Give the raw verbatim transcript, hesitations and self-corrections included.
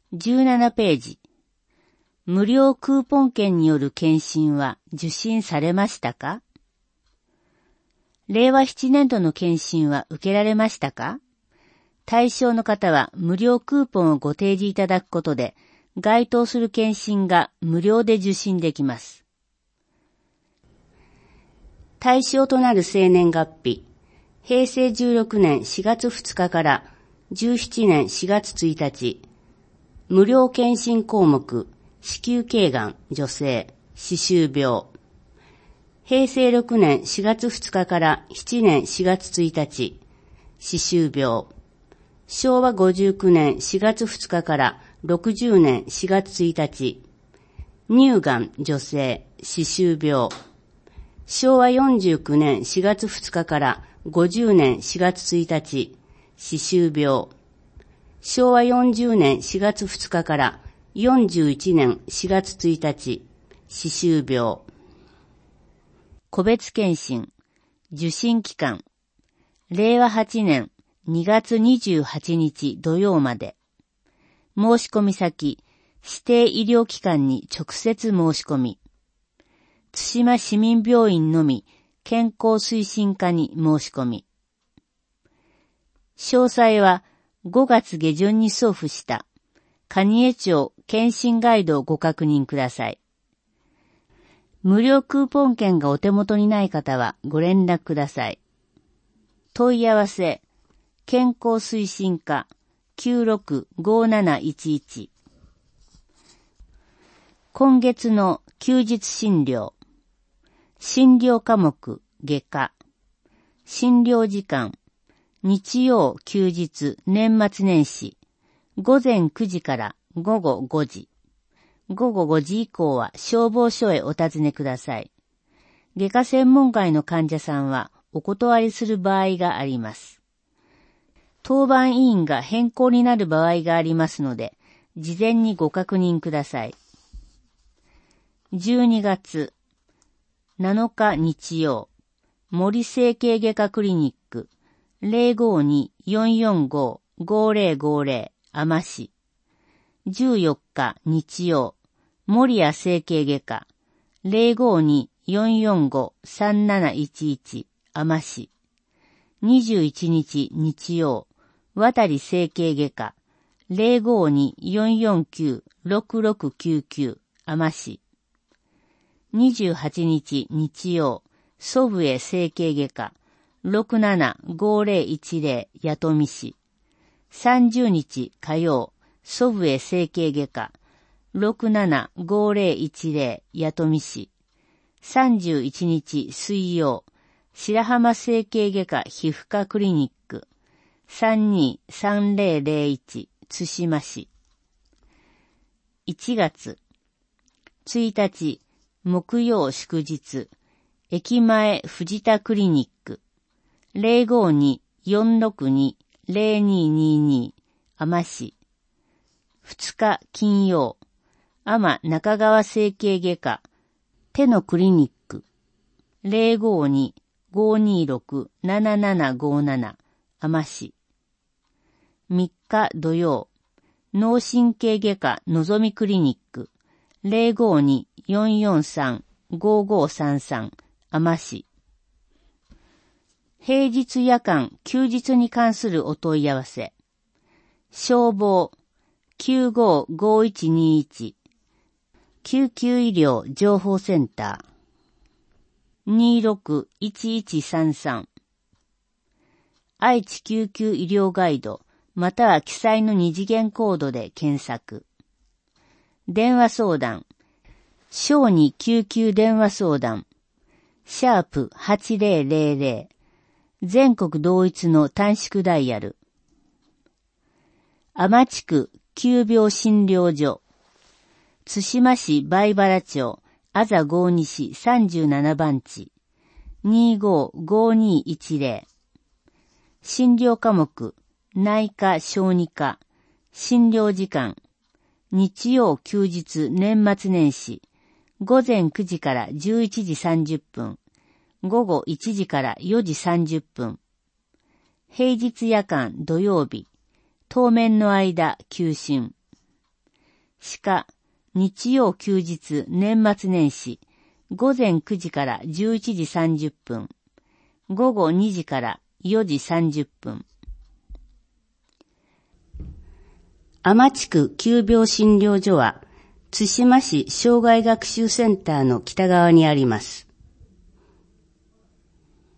じゅうななページ。無料クーポン券による検診は受診されましたか？れいわななねん度の検診は受けられましたか？対象の方は無料クーポンをご提示いただくことで、該当する検診が無料で受診できます。対象となる生年月日、へいせいじゅうろくねんしがつふつかからじゅうななねんしがつついたち、無料検診項目、子宮頸がん、女性、歯周病。へいせいろくねんしがつふつかからななねんしがつついたち、歯周病。しょうわごじゅうきゅうねんしがつふつかからろくじゅうねんしがつついたち、乳がん、女性、歯周病。しょうわよんじゅうきゅうねんしがつふつかからごじゅうねんしがつついたち、歯周病。しょうわよんじゅうねんしがつふつかからよんじゅういちねんしがつついたち、歯周病。個別検診、受診期間、れいわはちねんにがつにじゅうはちにち土曜まで。申し込み先、指定医療機関に直接申し込み。津島市民病院のみ健康推進課に申し込み。詳細はごがつげじゅんに送付した蟹江町検診ガイドをご確認ください。無料クーポン券がお手元にない方はご連絡ください。問い合わせ、健康推進課 きゅうろくごなないちいち。今月の休日診療。診療科目、外科。診療時間、日曜、休日、年末年始。ごぜんくじからごごごじ。ごごごじ以降は消防署へお尋ねください。外科専門外の患者さんはお断りする場合があります。当番委員が変更になる場合がありますので、事前にご確認ください。じゅうにがつなのか日曜、森整形外科クリニック ゼロごに よんよんご ごぜろごぜろ あま市。じゅうよっか日曜、森谷整形外科 ゼロごに よんよんご さんなないちいち あま市。にじゅういちにち日曜、渡整形外科 ゼロごに よんよんきゅう ろくろくきゅうきゅう あま市。にじゅうはちにち日曜、祖父江整形外科 ろくななごぜろいちぜろ 弥富市。さんじゅうにち火曜、祖父江整形外科 ろくななごぜろいちぜろ 弥富市。さんじゅういちにち水曜、白浜整形外科皮膚科クリニック さんにさんぜろぜろいち 津島市。いちがつついたち木曜祝日、駅前藤田クリニック ゼロごに よんろくに ぜろににに あま市。ふつか金曜、天中川整形外科手のクリニック ゼロごに ごにろく ななななごなな あま市。みっか土曜、脳神経外科のぞみクリニック ゼロごに よんよんさん ごごさんさん あま市。平日夜間休日に関するお問い合わせ。消防 きゅうごごいちにいち 救急医療情報センター にろくいちいちさんさん。愛知救急医療ガイドまたは記載の二次元コードで検索。電話相談、小児救急電話相談、シャープはちぜろぜろぜろ、全国同一の短縮ダイヤル。天地区急病診療所、津島市梅原町、あざ郷西さんじゅうななばんち、にごごにいちぜろ。診療科目、内科小児科、診療時間、日曜休日年末年始、ごぜんくじからじゅういちじさんじゅっぷん、ごごいちじからよじさんじゅっぷん。平日夜間土曜日、当面の間休診。 歯科、日曜休日年末年始、ごぜんくじからじゅういちじさんじゅっぷん、ごごにじからよじさんじゅっぷん。天地区急病診療所は、津島市障害学習センターの北側にあります。